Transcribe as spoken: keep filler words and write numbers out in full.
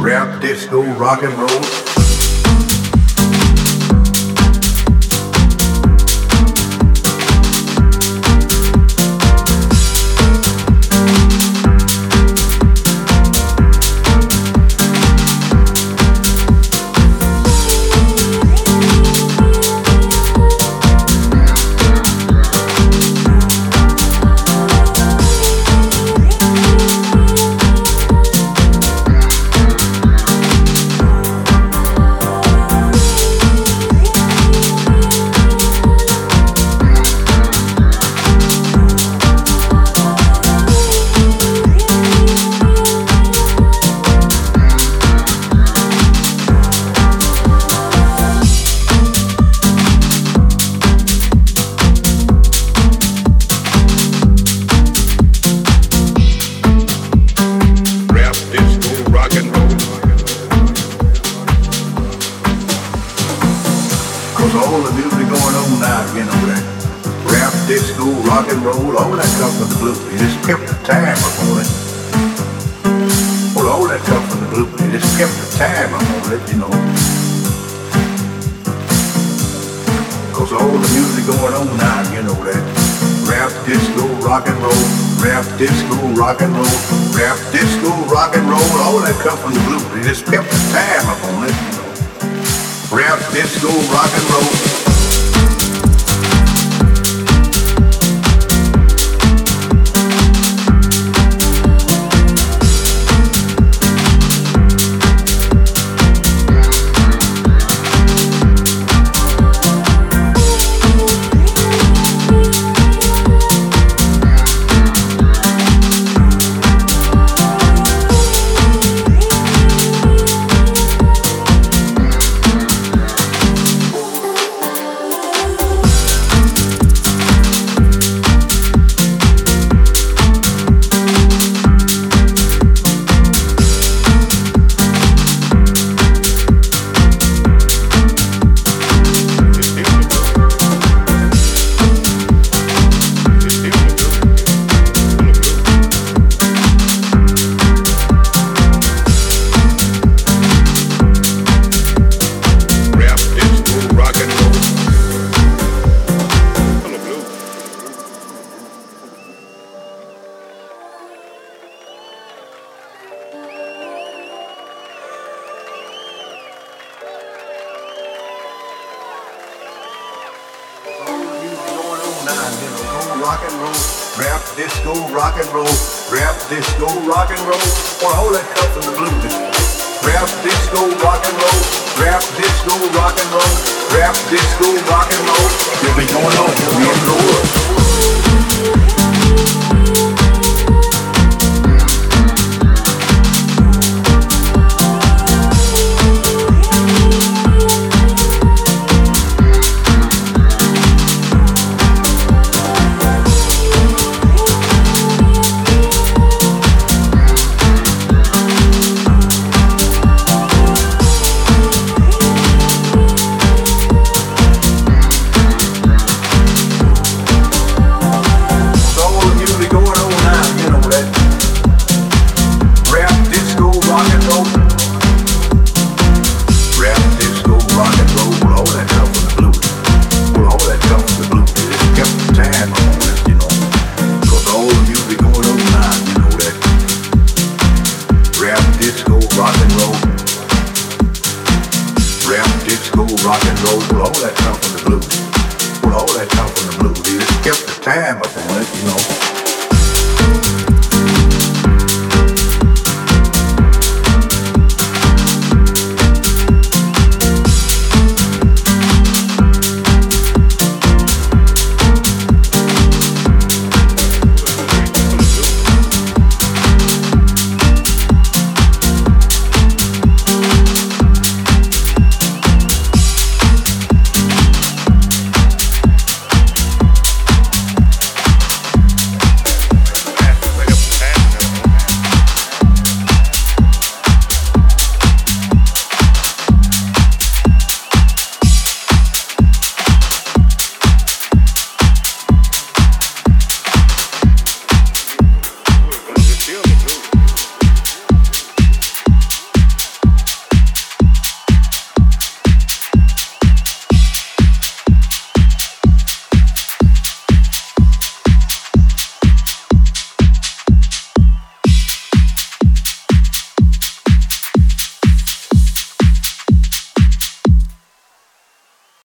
rap, disco, rock and roll. All the music going on now, you know that rap, disco, rock and roll, all that comes from the blues. You just kept the time up on it. Well, all that comes from the blues. You just kept the time up on it, you know. Cause all the music going on now, you know that rap, disco, rock and roll, rap, disco, rock and roll, rap, disco, rock and roll, all that comes from the blues. You just kept the time up on it, you know. Rap, disco, rock and roll. Rock and roll, rap, disco, rock and roll, rap, disco, rock and roll. Well, all that comes from the blues. Rap, disco, rock and roll, rap, disco, rock and roll, rap, disco, rock and roll. You'll be going on, you'll be in the world. Rock and roll, well, all that come from the blues. Well, all that come from the blues. He just kept the time up.